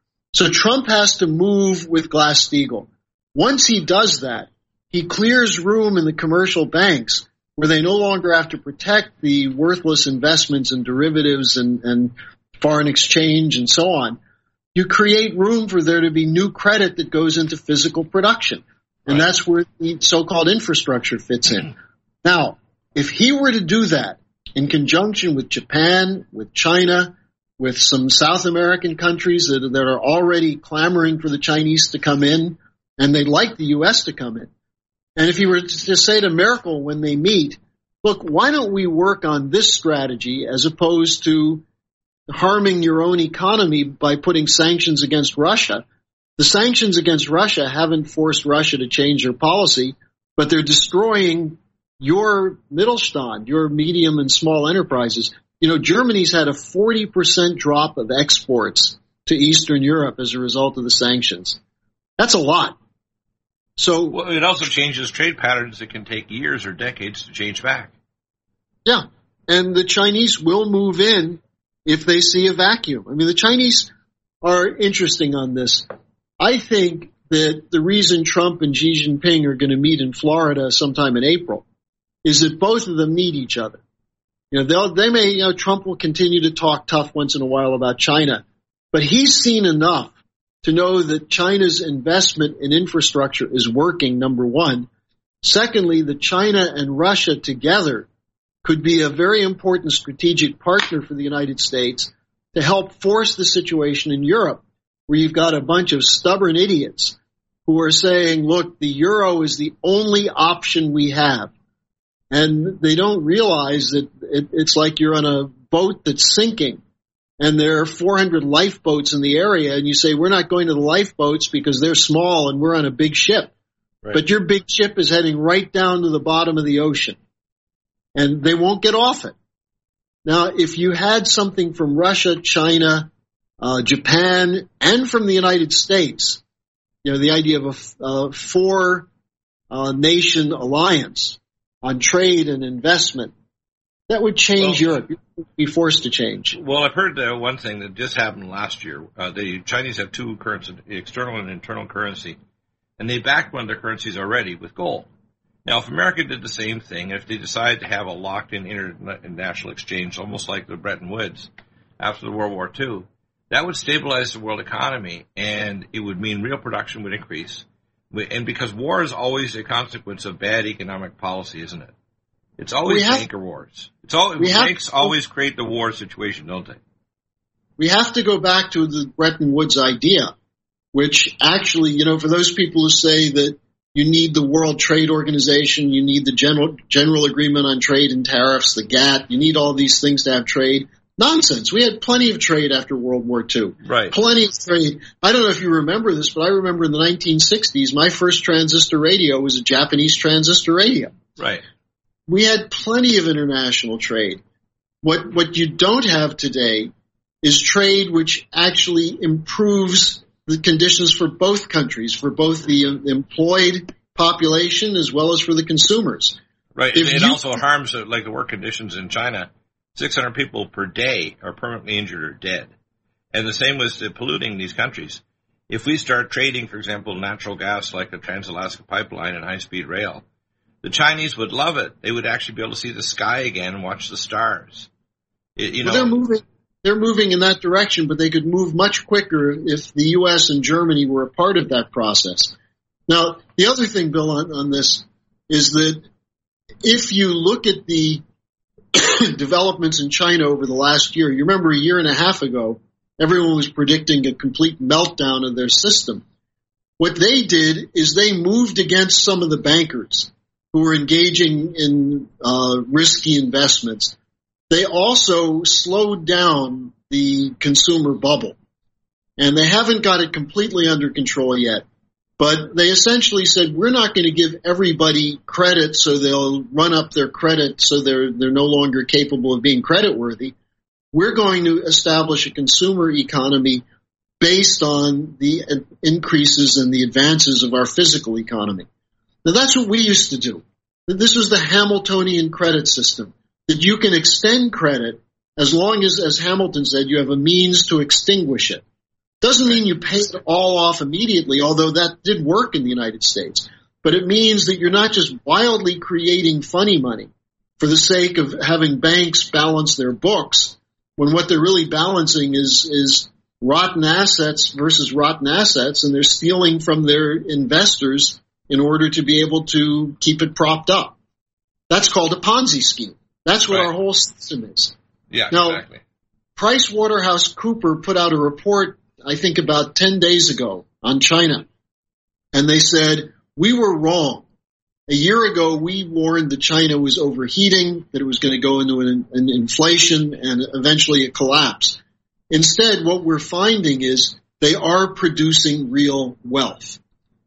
So Trump has to move with Glass-Steagall. Once he does that, he clears room in the commercial banks where they no longer have to protect the worthless investments and derivatives and, and foreign exchange and so on. You create room for there to be new credit that goes into physical production. And that's where the so-called infrastructure fits in. Now, if he were to do that in conjunction with Japan, with China, with some South American countries that, that are already clamoring for the Chinese to come in, and they'd like the U S to come in. And if he were to just say to Merkel when they meet, look, why don't we work on this strategy as opposed to harming your own economy by putting sanctions against Russia? The sanctions against Russia haven't forced Russia to change their policy, but they're destroying your Mittelstand, your medium and small enterprises. You know, Germany's had a forty percent drop of exports to Eastern Europe as a result of the sanctions. That's a lot. So, well, it also changes trade patterns that can take years or decades to change back. Yeah, and the Chinese will move in if they see a vacuum. I mean, the Chinese are interesting on this. I think that the reason Trump and Xi Jinping are going to meet in Florida sometime in April is that both of them need each other. You know, they'll, they may, you know, Trump will continue to talk tough once in a while about China, but he's seen enough to know that China's investment in infrastructure is working, number one. Secondly, that China and Russia together could be a very important strategic partner for the United States to help force the situation in Europe, where you've got a bunch of stubborn idiots who are saying, look, the euro is the only option we have. And they don't realize that it, it's like you're on a boat that's sinking, and there are four hundred lifeboats in the area, and you say, we're not going to the lifeboats because they're small and we're on a big ship. Right. But your big ship is heading right down to the bottom of the ocean, and they won't get off it. Now, if you had something from Russia, China, uh, Japan, and from the United States, you know, the idea of a uh, four uh, nation alliance on trade and investment, that would change well, Europe. You'd be forced to change. Well, I've heard uh, one thing that just happened last year. Uh, the Chinese have two currencies, external and internal currency, and they backed one of their currencies already with gold. Now, if America did the same thing, if they decided to have a locked-in international exchange, almost like the Bretton Woods after the World War Two, that would stabilize the world economy, and it would mean real production would increase. And because war is always a consequence of bad economic policy, isn't it? It's always have, banker wars. It's all, banks have, always create the war situation, don't they? We have to go back to the Bretton Woods idea, which actually, you know, for those people who say that you need the World Trade Organization, you need the General, General Agreement on Trade and Tariffs, the GATT, you need all these things to have trade. Nonsense. We had plenty of trade after World War Two. Right. Plenty of trade. I don't know if you remember this, but I remember in the nineteen sixties, my first transistor radio was a Japanese transistor radio. Right. We had plenty of international trade. What, what you don't have today is trade which actually improves the conditions for both countries, for both the employed population as well as for the consumers. Right. If it you, also harms, uh, like the work conditions in China. six hundred people per day are permanently injured or dead. And the same with uh, polluting these countries. If we start trading, for example, natural gas like the Trans-Alaska Pipeline and high-speed rail, the Chinese would love it. They would actually be able to see the sky again and watch the stars. It, you well, know, they're moving. They're moving in that direction, but they could move much quicker if the U S and Germany were a part of that process. Now, the other thing, Bill, on, on this is that if you look at the developments in China over the last year, you remember a year and a half ago, everyone was predicting a complete meltdown of their system. What they did is they moved against some of the bankers who were engaging in uh, risky investments. They also slowed down the consumer bubble, and they haven't got it completely under control yet. But they essentially said, we're not going to give everybody credit so they'll run up their credit so they're they're no longer capable of being creditworthy. We're going to establish a consumer economy based on the increases and the advances of our physical economy. Now, that's what we used to do. This was the Hamiltonian credit system, that you can extend credit as long as, as Hamilton said, you have a means to extinguish it. Doesn't mean you pay it all off immediately, although that did work in the United States. But it means that you're not just wildly creating funny money for the sake of having banks balance their books, when what they're really balancing is, is rotten assets versus rotten assets, and they're stealing from their investors in order to be able to keep it propped up. That's called a Ponzi scheme. That's what right. our whole system is. Yeah, now, exactly. PricewaterhouseCoopers put out a report, I think about ten days ago, on China. And they said, we were wrong. A year ago, we warned that China was overheating, that it was going to go into an, an inflation and eventually a collapse. Instead, what we're finding is they are producing real wealth.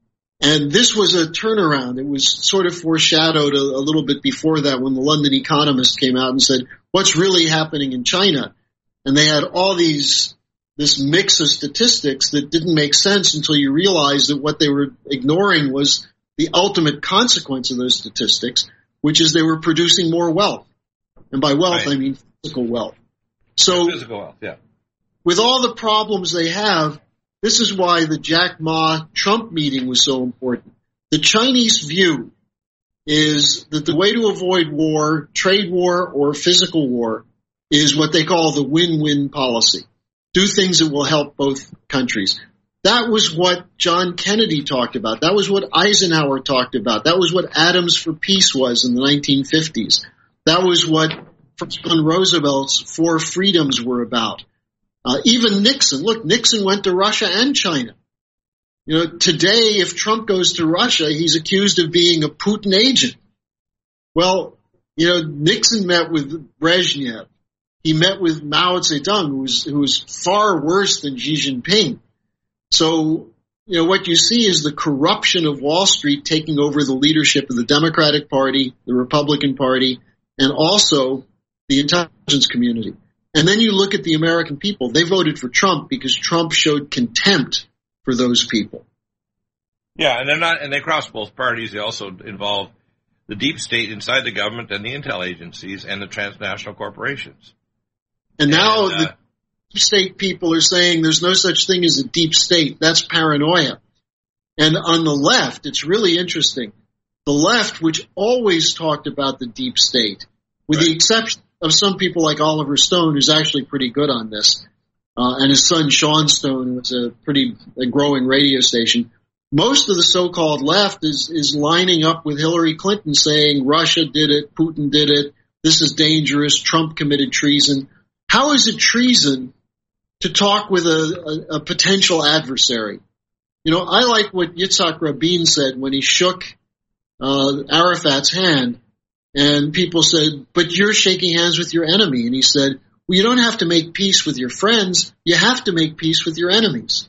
And this was a turnaround. It was sort of foreshadowed a, a little bit before that when the London Economist came out and said, what's really happening in China? And they had all these, this mix of statistics that didn't make sense until you realized that what they were ignoring was the ultimate consequence of those statistics, which is they were producing more wealth. And by wealth, right. I mean physical wealth. So, physical wealth, yeah. With all the problems they have, this is why the Jack Ma Trump meeting was so important. The Chinese view is that the way to avoid war, trade war or physical war, is what they call the win-win policy. Do things that will help both countries. That was what John Kennedy talked about. That was what Eisenhower talked about. That was what Atoms for Peace was in the nineteen fifties. That was what Franklin Roosevelt's Four Freedoms were about. Uh, even Nixon, look, Nixon went to Russia and China. You know, today, if Trump goes to Russia, he's accused of being a Putin agent. Well, you know, Nixon met with Brezhnev. He met with Mao Zedong, who was, who was far worse than Xi Jinping. So, you know, what you see is the corruption of Wall Street taking over the leadership of the Democratic Party, the Republican Party, and also the intelligence community. And then you look at the American people. They voted for Trump because Trump showed contempt for those people. Yeah, and they're not, and they cross both parties. They also involve the deep state inside the government and the intel agencies and the transnational corporations. And now and, uh, the deep state people are saying there's no such thing as a deep state. That's paranoia. And on the left, it's really interesting. The left, which always talked about the deep state, with right. the exception of some people like Oliver Stone, who's actually pretty good on this, uh, and his son Sean Stone, who's a pretty a growing radio station. Most of the so-called left is, is lining up with Hillary Clinton saying Russia did it, Putin did it, this is dangerous, Trump committed treason. How is it treason to talk with a, a, a potential adversary? You know, I like what Yitzhak Rabin said when he shook uh, Arafat's hand. And people said, but you're shaking hands with your enemy. And he said, well, you don't have to make peace with your friends. You have to make peace with your enemies.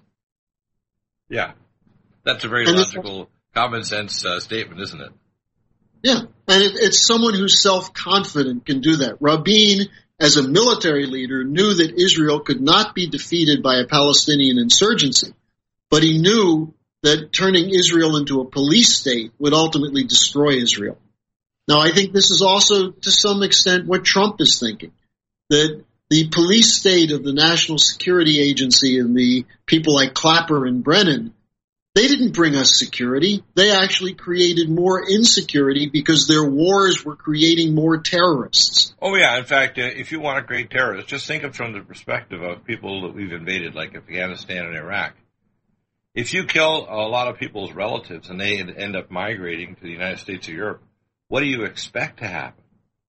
Yeah. That's a very and logical, common sense uh, statement, isn't it? Yeah. And it, it's someone who's self-confident can do that. Rabin, as a military leader, knew that Israel could not be defeated by a Palestinian insurgency. but he knew that turning Israel into a police state would ultimately destroy Israel. Now, I think this is also, to some extent, what Trump is thinking, that the police state of the National Security Agency and the people like Clapper and Brennan, they didn't bring us security. They actually created more insecurity because their wars were creating more terrorists. Oh, yeah. In fact, uh, if you want to create terrorists, just think of it from the perspective of people that we've invaded, like Afghanistan and Iraq. If you kill a lot of people's relatives and they end up migrating to the United States or Europe, what do you expect to happen?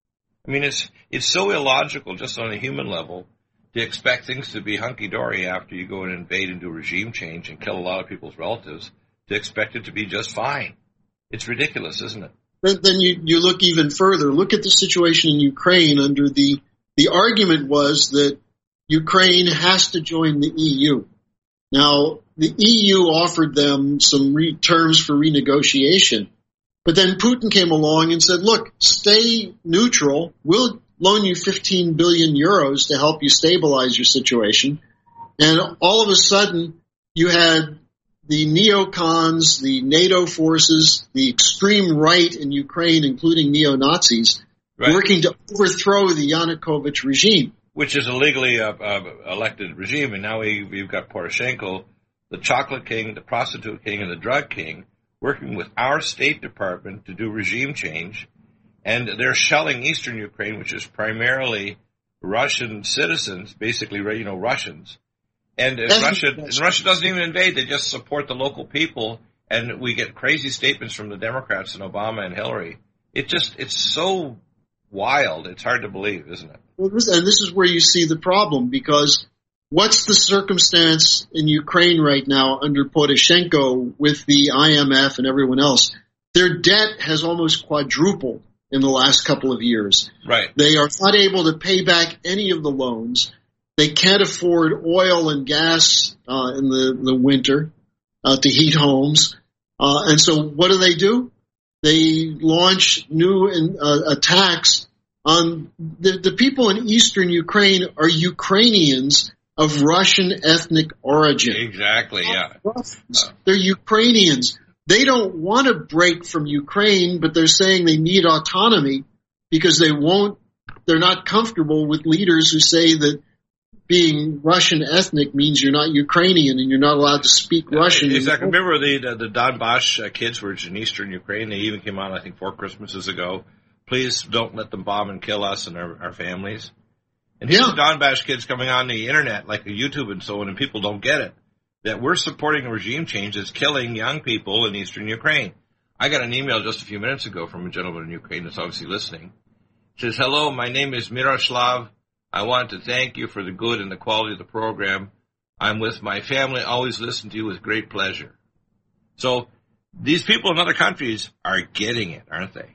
I mean, it's it's so illogical just on a human level to expect things to be hunky-dory after you go and invade and do regime change and kill a lot of people's relatives, to expect it to be just fine. It's ridiculous, isn't it? But then you, you look even further. Look at the situation in Ukraine under the, the argument was that Ukraine has to join the E U. Now, the E U offered them some re- terms for renegotiation, but then Putin came along and said, look, stay neutral. We'll loan you fifteen billion euros to help you stabilize your situation. And all of a sudden, you had the neocons, the NATO forces, the extreme right in Ukraine, including neo-Nazis, right, working to overthrow the Yanukovych regime. Which is a legally uh, uh, elected regime. And now we, we've got Poroshenko, the chocolate king, the prostitute king, and the drug king, working with our State Department to do regime change. And they're shelling eastern Ukraine, which is primarily Russian citizens, basically, you know, Russians. And Russia, Russia doesn't even invade. They just support the local people. And we get crazy statements from the Democrats and Obama and Hillary. It just, it's so wild. It's hard to believe, isn't it? Well, and this is where you see the problem, because what's the circumstance in Ukraine right now under Poroshenko with the I M F and everyone else? Their debt has almost quadrupled in the last couple of years. Right. They are not able to pay back any of the loans. They can't afford oil and gas uh, in the, the winter uh, to heat homes. Uh, and so what do they do? They launch new uh, attacks on the, the people in eastern Ukraine are Ukrainians of Russian ethnic origin. Exactly, yeah. They're Ukrainians. They don't want to break from Ukraine, but they're saying they need autonomy because they won't, they're not comfortable with leaders who say that being Russian ethnic means you're not Ukrainian and you're not allowed to speak yeah, Russian. Exactly. Remember the, the, the Donbass uh, kids were in eastern Ukraine. They even came out, I think, four Christmases ago. Please don't let them bomb and kill us and our, our families. And here's yeah. the Donbass kids coming on the internet, like the YouTube and so on, and people don't get it, that we're supporting a regime change that's killing young people in eastern Ukraine. I got an email just a few minutes ago from a gentleman in Ukraine that's obviously listening. It says, hello, my name is Miroslav. I want to thank you for the good and the quality of the program. I'm with my family, always listen to you with great pleasure. So these people in other countries are getting it, aren't they?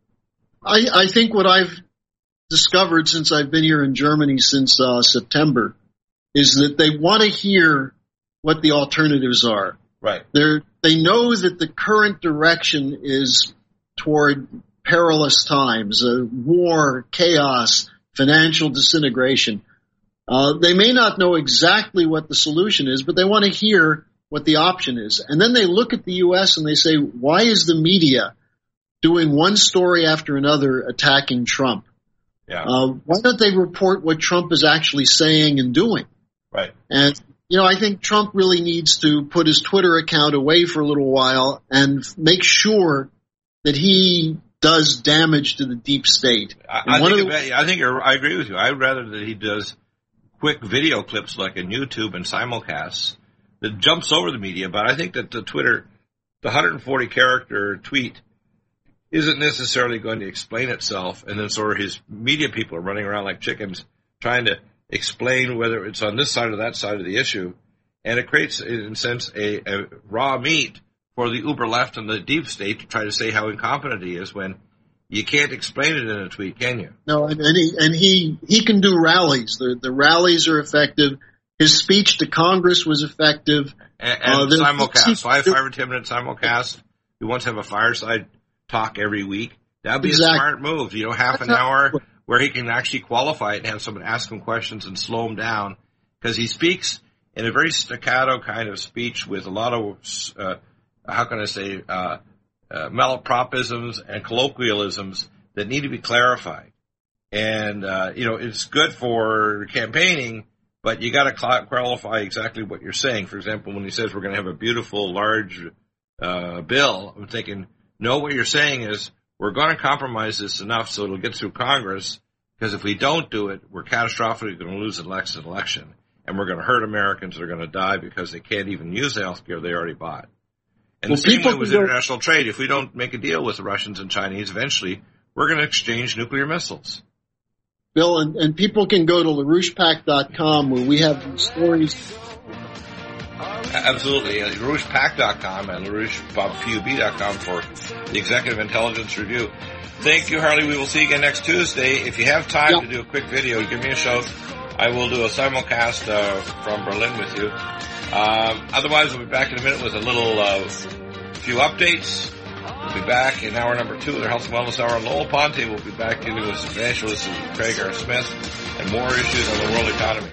I, I think what I've discovered since I've been here in Germany since uh, September is that they want to hear what the alternatives are. Right. They're, they know that the current direction is toward perilous times, uh, war, chaos, financial disintegration. Uh, they may not know exactly what the solution is, but they want to hear what the option is. And then they look at the U S and they say, why is the media doing one story after another attacking Trump? Yeah. Uh, why don't they report what Trump is actually saying and doing? Right. And, you know, I think Trump really needs to put his Twitter account away for a little while and make sure that he does damage to the deep state. I, I think, the, I think I agree with you. I'd rather that he does quick video clips like in YouTube and simulcasts that jumps over the media. But I think that the Twitter, the one hundred forty character tweet isn't necessarily going to explain itself. And then sort of his media people are running around like chickens trying to explain whether it's on this side or that side of the issue. And it creates, in a sense, a, a raw meat for the uber left and the deep state to try to say how incompetent he is when you can't explain it in a tweet, can you? No, and, and he and he he can do rallies. The the rallies are effective. His speech to Congress was effective. And, and uh, simulcast, five, five or ten minute simulcast. We once have a fireside talk every week. That'd be exactly. a smart move. You know, half an hour where he can actually qualify it and have someone ask him questions and slow him down because he speaks in a very staccato kind of speech with a lot of, uh, how can I say, uh, uh, malapropisms and colloquialisms that need to be clarified. And, uh, you know, it's good for campaigning, but you got to qualify exactly what you're saying. For example, when he says we're going to have a beautiful, large uh, bill, I'm thinking, no, what you're saying is we're going to compromise this enough so it'll get through Congress, because if we don't do it, we're catastrophically going to lose the next election, and we're going to hurt Americans that are going to die because they can't even use the health care they already bought. And well, the same way with international trade. If we don't make a deal with the Russians and Chinese, eventually we're going to exchange nuclear missiles. Bill, and, and people can go to LaRouche Pac dot com where we have these stories. Absolutely. Uh, LaRouche Pac dot com and LaRouche P U B dot com for the Executive Intelligence Review. Thank you, Harley. We will see you again next Tuesday. If you have time yep. to do a quick video, give me a shout. I will do a simulcast uh, from Berlin with you. Um, otherwise, we'll be back in a minute with a little uh, few updates. We'll be back in hour number two of the Health and Wellness Hour. Lowell Ponte will be back into his evangelist Craig R. Smith and more issues on the world economy.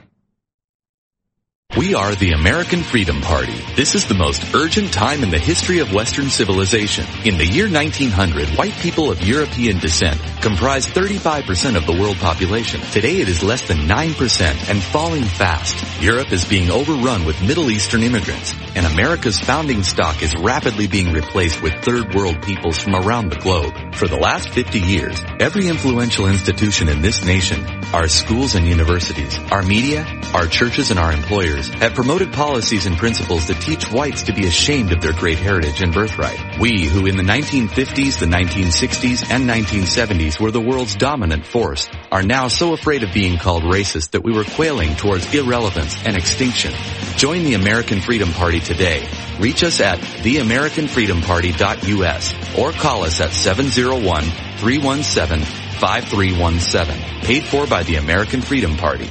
We are the American Freedom Party. This is the most urgent time in the history of Western civilization. In the year nineteen hundred, white people of European descent comprised thirty-five percent of the world population. Today it is less than nine percent and falling fast. Europe is being overrun with Middle Eastern immigrants, and America's founding stock is rapidly being replaced with third world peoples from around the globe. For the last fifty years, every influential institution in this nation, our schools and universities, our media, our churches and our employers, have promoted policies and principles that teach whites to be ashamed of their great heritage and birthright. We, who in the nineteen fifties, the nineteen sixties, and nineteen seventies were the world's dominant force, are now so afraid of being called racist that we were quailing towards irrelevance and extinction. Join the American Freedom Party today. Reach us at the american freedom party dot u s or call us at seven oh one, three one seven, five three one seven. Paid for by the American Freedom Party.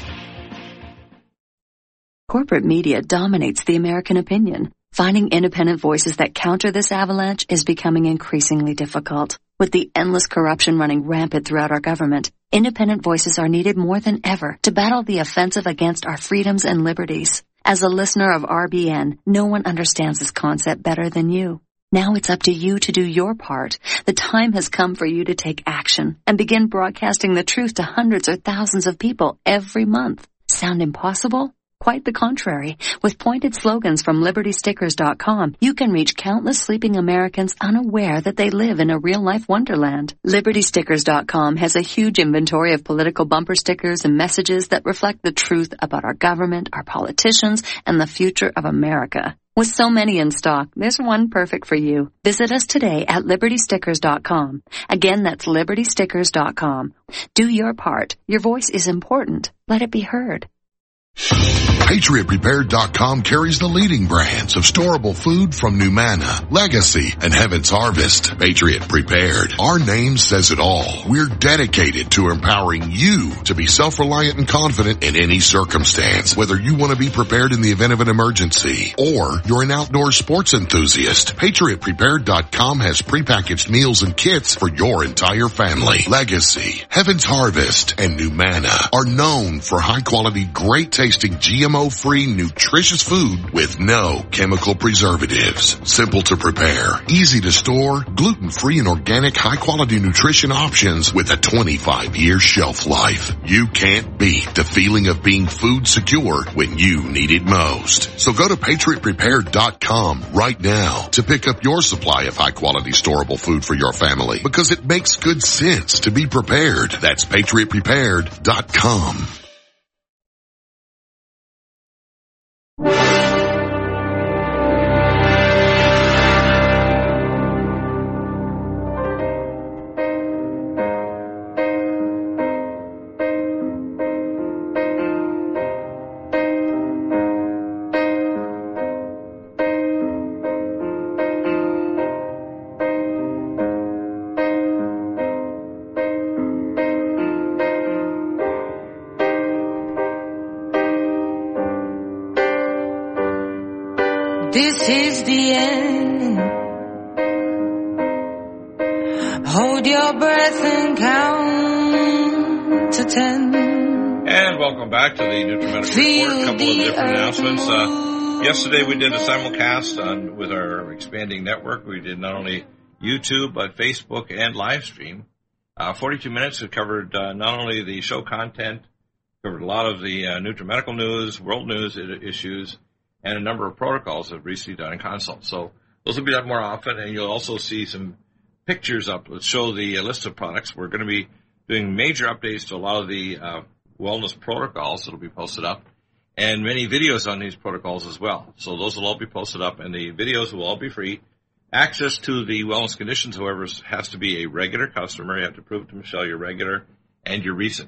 Corporate media dominates the American opinion. Finding independent voices that counter this avalanche is becoming increasingly difficult. With the endless corruption running rampant throughout our government, independent voices are needed more than ever to battle the offensive against our freedoms and liberties. As a listener of R B N, no one understands this concept better than you. Now it's up to you to do your part. The time has come for you to take action and begin broadcasting the truth to hundreds or thousands of people every month. Sound impossible? Quite the contrary. With pointed slogans from liberty stickers dot com, you can reach countless sleeping Americans unaware that they live in a real-life wonderland. liberty stickers dot com has a huge inventory of political bumper stickers and messages that reflect the truth about our government, our politicians, and the future of America. With so many in stock, there's one perfect for you. Visit us today at liberty stickers dot com. Again, that's liberty stickers dot com. Do your part. Your voice is important. Let it be heard. Patriot Prepared dot com carries the leading brands of storable food from Numana, Legacy, and Heaven's Harvest. Patriot Prepared. Our name says it all. We're dedicated to empowering you to be self-reliant and confident in any circumstance. Whether you want to be prepared in the event of an emergency or you're an outdoor sports enthusiast, Patriot Prepared dot com has prepackaged meals and kits for your entire family. Legacy, Heaven's Harvest, and Numana are known for high-quality, great-tasting G M O-free, nutritious food with no chemical preservatives. Simple to prepare, easy to store, gluten-free and organic high-quality nutrition options with a twenty-five year shelf life. You can't beat the feeling of being food secure when you need it most. So go to Patriot Prepared dot com right now to pick up your supply of high-quality storable food for your family, because it makes good sense to be prepared. That's Patriot Prepared dot com. This is the end. Hold your breath and count to ten. And welcome back to the NutriMedical Report. A couple of different announcements. Uh, yesterday we did a simulcast on, with our expanding network. We did not only YouTube, but Facebook and live stream. Uh, forty-two minutes. It covered uh, not only the show content, covered a lot of the uh, NutriMedical news, world news issues, and a number of protocols that have recently done in consult. So those will be done more often, and you'll also see some pictures up that show the uh, list of products. We're going to be doing major updates to a lot of the uh, wellness protocols that will be posted up, and many videos on these protocols as well. So those will all be posted up, and the videos will all be free. Access to the wellness conditions, however, has to be a regular customer. You have to prove to Michelle you're regular and you're recent.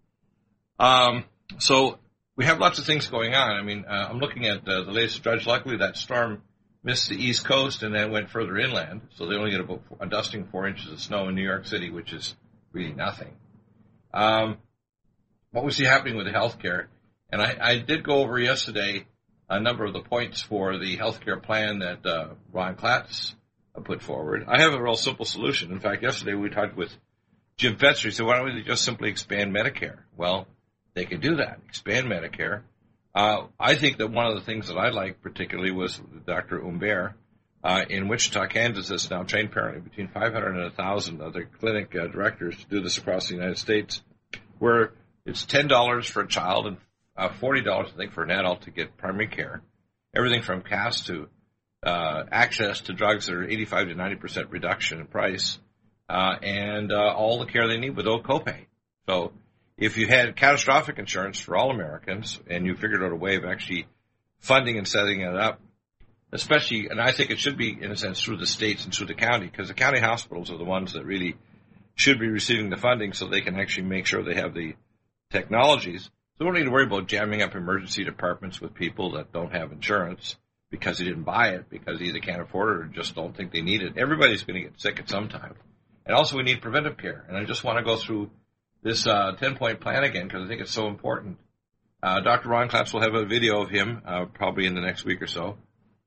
Um, so we have lots of things going on. I mean, uh, I'm looking at uh, the latest dredge. Luckily, that storm missed the East Coast and then went further inland. So they only get about a dusting four inches of snow in New York City, which is really nothing. Um, what we see happening with the healthcare, and I, I did go over yesterday a number of the points for the healthcare plan that uh, Ron Klatz uh, put forward. I have a real simple solution. In fact, yesterday we talked with Jim Fetzer. He said, why don't we just simply expand Medicare? Well, they could do that, expand Medicare. Uh, I think that one of the things that I liked particularly was Doctor Humbert uh, in Wichita, Kansas, that's now trained apparently between five hundred and one thousand other clinic uh, directors to do this across the United States, where it's ten dollars for a child and uh, forty dollars, I think, for an adult to get primary care. Everything from C A S to uh, access to drugs that are eighty-five to ninety percent reduction in price, uh, and uh, all the care they need without copay. So if you had catastrophic insurance for all Americans and you figured out a way of actually funding and setting it up, especially, and I think it should be, in a sense, through the states and through the county, because the county hospitals are the ones that really should be receiving the funding so they can actually make sure they have the technologies. So we don't need to worry about jamming up emergency departments with people that don't have insurance because they didn't buy it, because they either can't afford it or just don't think they need it. Everybody's going to get sick at some time. And also we need preventive care. And I just want to go through this uh, ten-point plan again because I think it's so important. Uh, Doctor Ron Klatz will have a video of him uh, probably in the next week or so.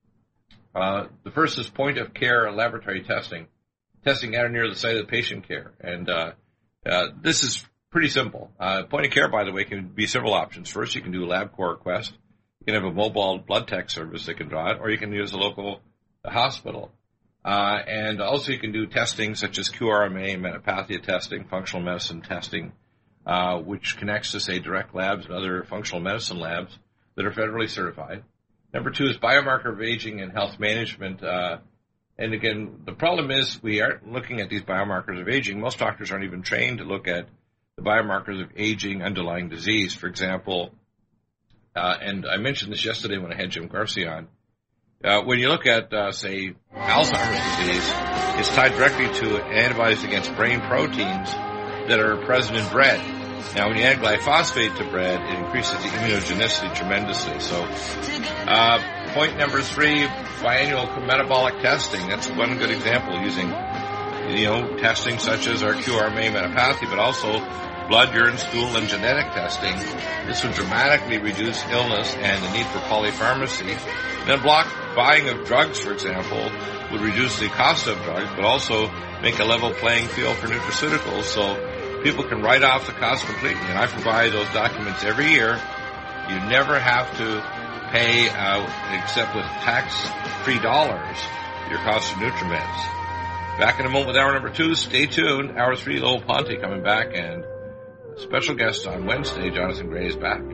Uh, the first is point-of-care laboratory testing, testing at or near the site of the patient care. And uh, uh, this is pretty simple. Uh, point-of-care, by the way, can be several options. First, you can do a LabCorp request. You can have a mobile blood tech service that can draw it, or you can use a local a hospital. Uh, and also you can do testing such as Q R M A, metapathia testing, functional medicine testing, uh, which connects to, say, direct labs and other functional medicine labs that are federally certified. Number two is biomarker of aging and health management. Uh, and again, the problem is we aren't looking at these biomarkers of aging. Most doctors aren't even trained to look at the biomarkers of aging underlying disease. For example, uh, and I mentioned this yesterday when I had Jim Garcia on, Uh, when you look at, uh, say, Alzheimer's disease, it's tied directly to antibodies against brain proteins that are present in bread. Now, when you add glyphosate to bread, it increases the immunogenicity tremendously. So, uh, point number three, biannual metabolic testing. That's one good example using, you know, testing such as our Q R M A metapathy, but also blood, urine, stool, and genetic testing. This would dramatically reduce illness and the need for polypharmacy. Then block buying of drugs, for example, would reduce the cost of drugs, but also make a level playing field for nutraceuticals so people can write off the cost completely. And I provide those documents every year. You never have to pay, uh, except with tax-free dollars, your cost of NutriMeds. Back in a moment with hour number two. Stay tuned. Hour three, Lowell Ponte coming back, and special guest on Wednesday, Jonathan Gray, is back.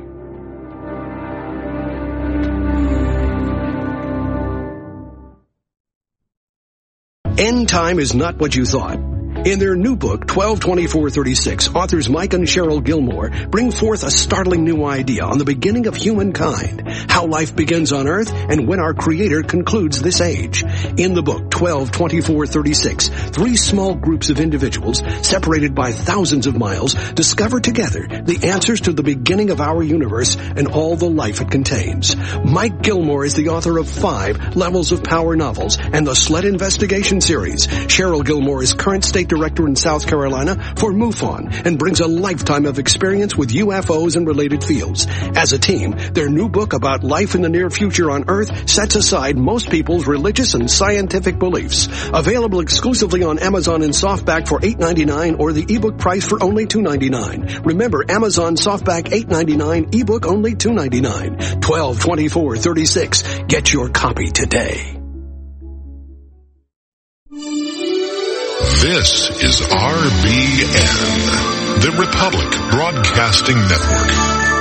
End time is not what you thought. In their new book, twelve twenty-four thirty-six, authors Mike and Cheryl Gilmore bring forth a startling new idea on the beginning of humankind, how life begins on Earth, and when our Creator concludes this age. In the book, twelve twenty-four thirty-six, three small groups of individuals, separated by thousands of miles, discover together the answers to the beginning of our universe and all the life it contains. Mike Gilmore is the author of five Levels of Power novels and the Sled Investigation series. Cheryl Gilmore is current State director in South Carolina for MUFON and brings a lifetime of experience with U F Os and related fields. As a team, their new book about life in the near future on Earth sets aside most people's religious and scientific beliefs. Available exclusively on Amazon in softback for eight ninety-nine or the ebook price for only two ninety-nine. Remember, Amazon softback eight ninety-nine, ebook only two ninety-nine. twelve twenty-four thirty-six. Get your copy today. This is R B N, the Republic Broadcasting Network.